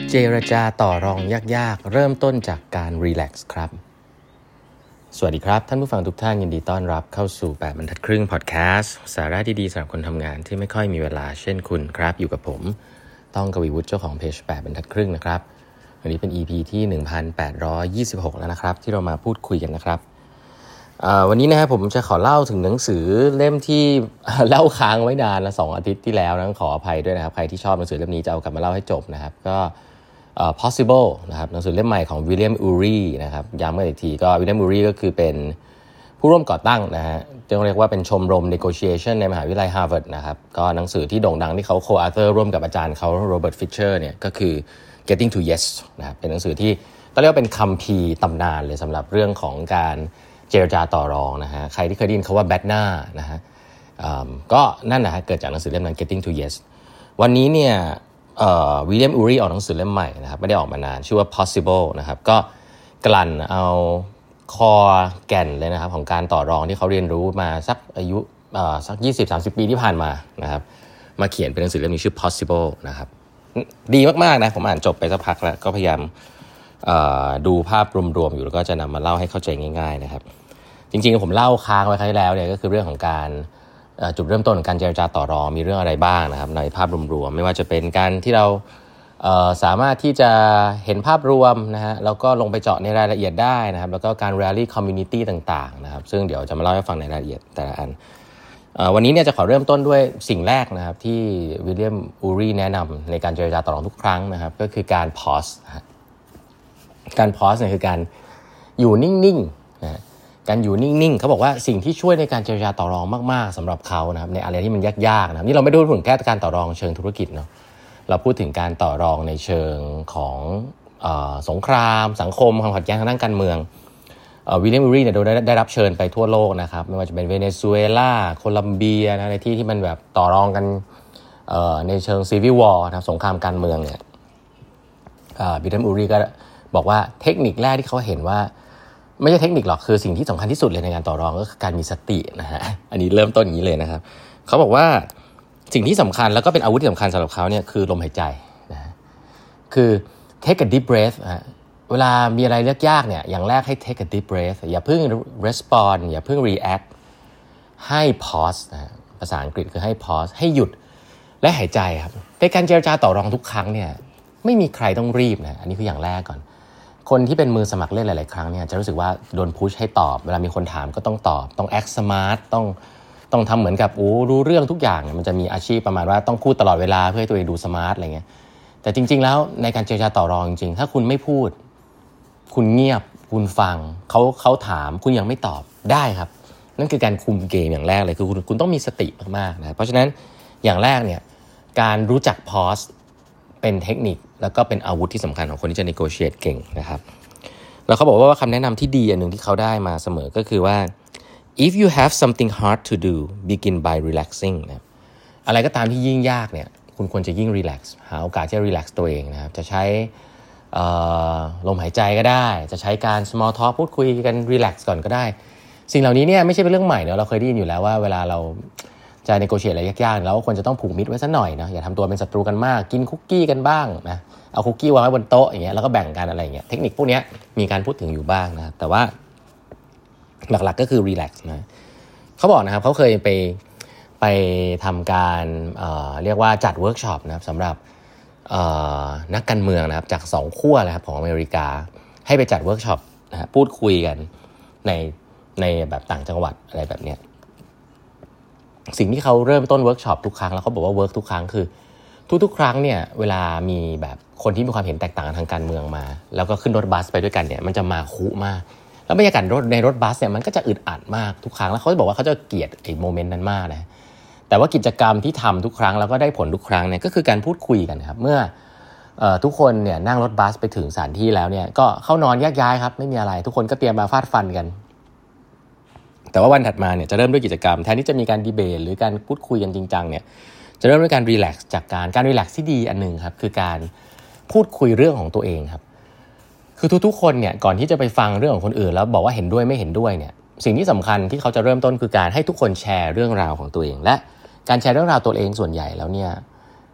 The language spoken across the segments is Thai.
เจรจาต่อรองยากๆเริ่มต้นจากการรีแลกซ์ครับสวัสดีครับท่านผู้ฟังทุกท่านยินดีต้อนรับเข้าสู่8บรรทัดครึ่งพอดแคสต์สาระดีๆสำหรับคนทำงานที่ไม่ค่อยมีเวลาเช่นคุณครับอยู่กับผมต้องกวีวุฒิเจ้าของเพจ8บรรทัดครึ่งนะครับวันนี้เป็น EP ที่1826แล้วนะครับที่เรามาพูดคุยกันนะครับวันนี้นะครับผมจะขอเล่าถึงหนังสือเล่มที่ เล่าค้างไว้นานละ2 อาทิตย์ที่แล้วนะขออภัยด้วยนะครับใครที่ชอบหนังสือเล่มนี้จะเอากลับมาเล่าให้จบนะครับก็possible นะครับหนังสือเล่มใหม่ของวิลเลียมอูรีนะครับย้ำกันอีกทีก็วิลเลียมอูรีก็คือเป็นผู้ร่วมก่อตั้งนะฮะจะเรียกว่าเป็นชมรม negotiation ในมหาวิทยาลัย Harvard นะครับก็หนังสือที่โด่งดังที่เขา co-author ร่วมกับอาจารย์เขาโรเบิร์ตฟิชเชอร์เนี่ยก็คือ getting to yes นะครับเป็นหนังสือที่ต้องเรียกว่าเป็นคัมภีร์ตำนานเลยสำหรับเรื่องของการเจรจาต่อรองนะฮะใครที่เคยได้ยินคำว่า BATNA นะฮะก็นั่นนะฮะเกิดจากหนังสือเล่มนั้น getting to yes วันนี้เนี่ยวิลเลียมอูรีออกหนังสือเล่มใหม่นะครับไม่ได้ออกมานานชื่อว่า possible นะครับก็กลั่นเอาคอแก่นเลยนะครับของการต่อรองที่เขาเรียนรู้มาสักอายุสัก 20-30 ปีที่ผ่านมานะครับมาเขียนเป็นหนังสือเล่มนี้ชื่อ possible นะครับดีมากๆนะผมอ่านจบไปสักพักแล้วก็พยายามดูภาพรวมๆอยู่แล้วก็จะนำมาเล่าให้เข้าใจง่ายๆนะครับจริงๆผมเล่าค้างไว้ครั้งที่แล้วเนี่ยก็คือเรื่องของการจุดเริ่มต้นของการเจรจาต่อรองมีเรื่องอะไรบ้างนะครับในภาพรวมๆไม่ว่าจะเป็นการที่เราสามารถที่จะเห็นภาพรวมนะฮะแล้วก็ลงไปเจาะในรายละเอียดได้นะครับแล้วก็การ rally community ต่างๆนะครับซึ่งเดี๋ยวจะมาเล่าให้ฟังในรายละเอียดแต่ละอันวันนี้เนี่ยจะขอเริ่มต้นด้วยสิ่งแรกนะครับที่วิลเลียมอูรีแนะนำในการเจรจาต่อรองทุกครั้งนะครับก็คือการ pause การ pause เนี่ยคือการอยู่นิ่งๆนะการอยู่นิ่งๆเขาบอกว่าสิ่งที่ช่วยในการเจรจาต่อรองมากๆสำหรับเขานะครับในอะไรที่มันยากๆนะครับนี่เราไม่ได้พูดถึงแค่การต่อรองเชิงธุรกิจเนาะเราพูดถึงการต่อรองในเชิงของสงครามสังคมความขัดแย้งทางด้านการเมืองวิลเลียมอูรีเนี่ยได้รับเชิญไปทั่วโลกนะครับไม่ว่าจะเป็นเวเนซุเอลาโคลัมเบียนะในที่มันแบบต่อรองกันในเชิงซีวิลวอร์นะครับสงครามการเมืองเนี่ยวิลเลียมอูรีก็บอกว่าเทคนิคแรกที่เขาเห็นว่าไม่ใช่เทคนิคหรอกคือสิ่งที่สำคัญที่สุดเลยในการต่อรองก็คือการมีสตินะฮะอันนี้เริ่มต้นอย่างนี้เลยนะครับเขาบอกว่าสิ่งที่สำคัญแล้วก็เป็นอาวุธที่สำคัญสำหรับเขาเนี่ยคือลมหายใจนะคือ take a deep breath เวลามีอะไรยากๆเนี่ยอย่างแรกให้ take a deep breath อย่าเพิ่ง respond อย่าเพิ่ง react ให้ pause นะภาษาอังกฤษคือให้ pause ให้หยุดและหายใจครับในการเจรจาต่อรองทุกครั้งเนี่ยไม่มีใครต้องรีบนะอันนี้คืออย่างแรกก่อนคนที่เป็นมือสมัครเล่นหลายๆครั้งเนี่ยจะรู้สึกว่าโดนพุชให้ตอบเวลามีคนถามก็ต้องตอบต้อง act smart ต้องทำเหมือนกับรู้เรื่องทุกอย่างมันจะมีอาชีพประมาณว่าต้องพูดตลอดเวลาเพื่อให้ตัวเองดูสมาร์ทอะไรเงี้ยแต่จริงๆแล้วในการเจรจาต่อรองจริงๆถ้าคุณไม่พูดคุณเงียบคุณฟังเขาถามคุณยังไม่ตอบได้ครับนั่นคือการคุมเกมอย่างแรกเลยคือคุณต้องมีสติมากๆนะเพราะฉะนั้นอย่างแรกเนี่ยการรู้จัก pause เป็นเทคนิคแล้วก็เป็นอาวุธที่สำคัญของคนที่จะ negotiate เก่งนะครับแล้วเขาบอกว่าคำแนะนำที่ดีอันหนึ่งที่เขาได้มาเสมอก็คือว่า if you have something hard to do begin by relaxing นะอะไรก็ตามที่ยิ่งยากเนี่ยคุณควรจะยิ่ง relax หาโอกาสที่จะ relax ตัวเองนะครับจะใช้ลมหายใจก็ได้จะใช้การ small talk พูดคุยกัน relax ก่อนก็ได้สิ่งเหล่านี้เนี่ยไม่ใช่เป็นเรื่องใหม่เนอะเราเคยได้ยินอยู่แล้วว่าเวลาเราจะ negotiate อะไรยากๆแล้วควรจะต้องผูกมิตรไว้สักหน่อยนะอย่าทำตัวเป็นศัตรูกันมากกินคุกกี้กันบ้างนะเอาคุกกี้วางไว้บนโต๊ะอย่างเงี้ยแล้วก็แบ่งกันอะไรอย่างเงี้ยเทคนิคพวกนี้มีการพูดถึงอยู่บ้างนะแต่ว่าหลักๆก็คือ relax นะเขาบอกนะครับเขาเคยไปทำการเรียกว่าจัดเวิร์กช็อปนะครับสำหรับนักการเมืองนะครับจาก2ขั้วเลยครับของอเมริกาให้ไปจัดเวิร์กช็อปนะพูดคุยกันในแบบต่างจังหวัดอะไรแบบเนี้ยสิ่งที่เขาเริ่มต้นเวิร์กช็อปทุกครั้งแล้วเขาบอกว่าเวิร์กทุกครั้งคือทุกๆครั้งเนี่ยเวลามีแบบคนที่มีความเห็นแตกต่างทางการเมืองมาแล้วก็ขึ้นรถบัสไปด้วยกันเนี่ยมันจะมาคุมากแล้วบรรยากาศในรถบัสเนี่ยมันก็จะอึดอัดมากทุกครั้งแล้วเขาบอกว่าเขาจะเกลียดไอ้โมเมนต์นั้นมากนะแต่ว่ากิจกรรมที่ทำทุกครั้งแล้วก็ได้ผลทุกครั้งเนี่ยก็คือการพูดคุยกันครับเมื่อทุกคนเนี่ยนั่งรถบัสไปถึงสถานที่แล้วเนี่ยก็เข้านอนแยกย้ายครับไม่มีอะไรทุกคนก็เตรียมมาฟาดฟันกันแต่ว่าวันถัดมาเนี่ยจะเริ่มด้วยกิจกรรมแทนที่จะมีการดีเบตหรือการพูดคุยกันจริงจังเนี่ยจะเริ่มด้วยการรีแลกซ์จากการรีแลกซ์ที่ดีอันนึงครับคือการพูดคุยเรื่องของตัวเองครับคือทุกๆคนเนี่ยก่อนที่จะไปฟังเรื่องของคนอื่นแล้วบอกว่าเห็นด้วยไม่เห็นด้วยเนี่ยสิ่งที่สำคัญที่เขาจะเริ่มต้นคือการให้ทุกคนแชร์เรื่องราวของตัวเองและการแชร์เรื่องราวตัวเองส่วนใหญ่แล้วเนี่ย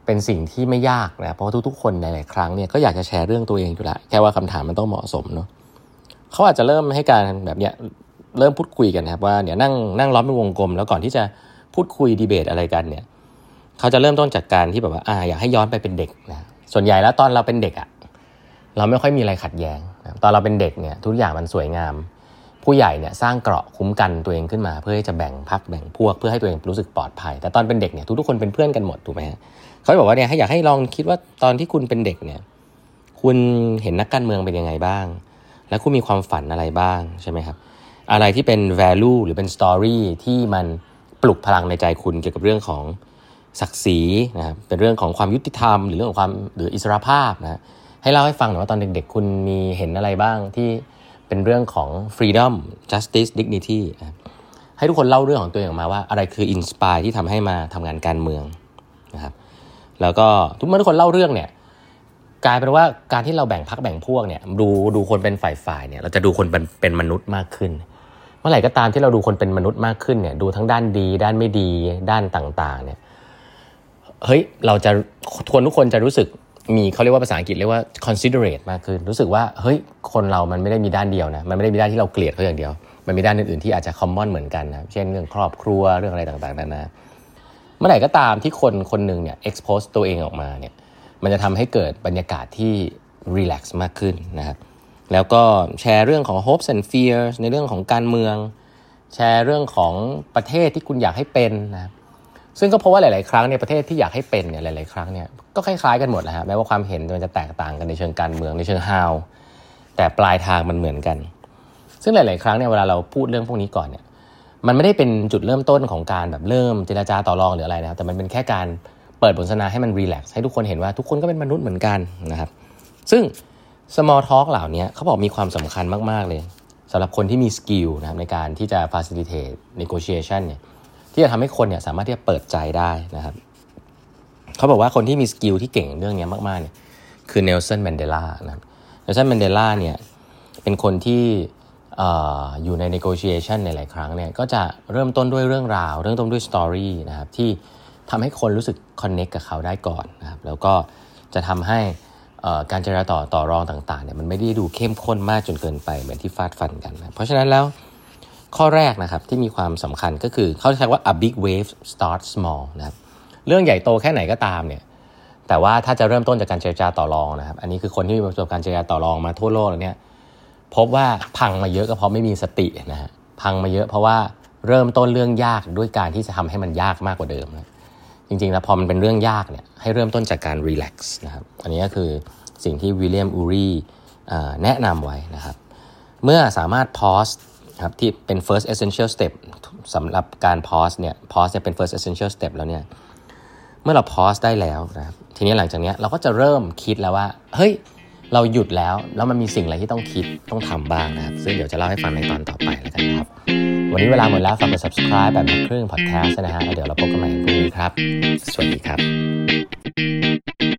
เป็นสิ่งที่ไม่ยากนะเพราะทุกๆคนในหลายครั้งเนี่ยก็อยากจะแชร์เรื่องตัวเองอยู่แล้วแค่ว่าคำถามมันต้องเหมาะสมเนาะเขาอาจจะเริ่มให้การแบบเนี้ยเริ่มพูดคุยกันนะครับว่าเนี่ยนั่งล้อมเป็นวงกลมแล้วก่อนที่จะพูดคุยดีเบตอะไรกันเนี่ยเขาจะเริ่มต้นจากการที่แบบว่าอยากให้ย้อนไปเป็นเด็กนะส่วนใหญ่แล้วตอนเราเป็นเด็กเราไม่ค่อยมีอะไรขัดแย้งนะตอนเราเป็นเด็กเนี่ยทุกอย่างมันสวยงามผู้ใหญ่เนี่ยสร้างเกราะคุ้มกันตัวเองขึ้นมาเพื่อที่จะแบ่งพรรคแบ่งพวกเพื่อให้ตัวเองรู้สึกปลอดภัยแต่ตอนเป็นเด็กเนี่ยทุกๆคนเป็นเพื่อนกันหมดถูกไหมฮะเขาบอกว่าเนี่ยอยากให้ลองคิดว่าตอนที่คุณเป็นเด็กเนี่ยคุณเห็นนักการเมืองเป็นยังไงบ้างและคุณมีความฝันอะไรบ้างใช่ไหมครับอะไรที่เป็น value หรือเป็น story ที่มันปลุกพลังในใจคุณเกี่ยวกับเรื่องของศักดิ์ศรีนะครับเป็นเรื่องของความยุติธรรมหรือเรื่องของความหรืออิสรภาพนะให้เล่าให้ฟังหน่อยว่าตอนเด็กๆคุณมีเห็นอะไรบ้างที่เป็นเรื่องของ freedom justice dignity ให้ทุกคนเล่าเรื่องของตัวเองออกมาว่าอะไรคือ inspire ที่ทำให้มาทำงานการเมืองนะครับแล้วก็ทุกคนเล่าเรื่องเนี่ยกลายเป็นว่าการที่เราแบ่งพรรคแบ่งพวกเนี่ยดูคนเป็นฝ่ายเนี่ยเราจะดูคนเป็นมนุษย์มากขึ้นเมื่อไหร่ก็ตามที่เราดูคนเป็นมนุษย์มากขึ้นเนี่ยดูทั้งด้านดีด้านไม่ดีด้านต่างๆเนี่ยเฮ้ยเราจะทุกคนจะรู้สึกมีเขาเรียกว่าภาษาอังกฤษเรียกว่า considerate มากขึ้นรู้สึกว่าเฮ้ยคนเรามันไม่ได้มีด้านเดียวนะมันไม่ได้มีด้านที่เราเกลียดเขาอย่างเดียวมันมีด้านอื่นๆที่อาจจะ common เหมือนกันนะเช่นเรื่องครอบครัวเรื่องอะไรต่างๆนานาเมื่อไหร่ก็ตามที่คนนึงเนี่ย expose ตัวเองออกมาเนี่ยมันจะทำให้เกิดบรรยากาศที่ relax มากขึ้นนะครับแล้วก็แชร์เรื่องของ hopes and fears ในเรื่องของการเมืองแชร์เรื่องของประเทศที่คุณอยากให้เป็นนะครับซึ่งก็เพราะว่าหลายๆครั้งเนี่ยประเทศที่อยากให้เป็นเนี่ยหลายๆครั้งเนี่ยก็คล้ายๆกันหมดนะฮะแม้ว่าความเห็นมันจะแตกต่างกันในเชิงการเมืองในเชิง how แต่ปลายทางมันเหมือนกันซึ่งหลายๆครั้งเนี่ยเวลาเราพูดเรื่องพวกนี้ก่อนเนี่ยมันไม่ได้เป็นจุดเริ่มต้นของการแบบเริ่มเจรจาต่อรองหรืออะไรนะครับแต่มันเป็นแค่การเปิดบทสนทนาให้มันรีแลกซ์ให้ทุกคนเห็นว่าทุกคนก็เป็นมนุษย์เหมือนกันนะครับซึ่ง small talk เหล่านี้เขาบอกมีความสำคัญมากๆเลยสำหรับคนที่มีสกิลนะครับในการที่จะ facilitate negotiation เนี่ยที่จะทำให้คนเนี่ยสามารถที่จะเปิดใจได้นะครับเขาบอกว่าคนที่มีสกิลที่เก่งเรื่องนี้มากๆเนี่ยคือเนลสันแมนเดลานะครับเนลสันแมนเดลาเนี่ยเป็นคนที่อยู่ใน negotiation ในหลายครั้งเนี่ยก็จะเริ่มต้นด้วยเรื่องราวเริ่มต้นด้วย story นะครับที่ทำให้คนรู้สึก connect กับเขาได้ก่อนนะครับแล้วก็จะทำให้การเจรจาต่อรองต่างๆเนี่ยมันไม่ได้ดูเข้มข้นมากจนเกินไปเหมือนที่ฟาดฟันกันนะเพราะฉะนั้นแล้วข้อแรกนะครับที่มีความสำคัญก็คือเขาใช้ว่า a big wave start small นะครับเรื่องใหญ่โตแค่ไหนก็ตามเนี่ยแต่ว่าถ้าจะเริ่มต้นจากการเจรจาต่อรองนะครับอันนี้คือคนที่มีประสบการณ์เจรจาต่อรองมาทั่วโลกแล้วเนี่ยพบว่าพังมาเยอะก็เพราะไม่มีสตินะฮะพังมาเยอะเพราะว่าเริ่มต้นเรื่องยากด้วยการที่จะทำให้มันยากมากกว่าเดิมนะจริงๆแล้วพอมันเป็นเรื่องยากเนี่ยให้เริ่มต้นจากการรีแลกซ์นะครับอันนี้ก็คือสิ่งที่วิลเลียมอูรีแนะนำไว้นะครับเมื่อสามารถ pause ครับที่เป็น first essential step สำหรับการ pause เนี่ย pause เป็น first essential step แล้วเนี่ยเมื่อเรา pause ได้แล้วนะครับทีนี้หลังจากนี้เราก็จะเริ่มคิดแล้วว่าเฮ้ยเราหยุดแล้วมันมีสิ่งอะไรที่ต้องคิดต้องทำบ้างนะครับซึ่งเดี๋ยวจะเล่าให้ฟังในตอนต่อไปแล้วกันครับวันนี้เวลาหมดแล้วฝากกด subscribe แบบนักครึ่ง podcast นะฮะแล้วเดี๋ยวเราพบกันใหม่พรุ่งนี้ครับสวัสดีครับ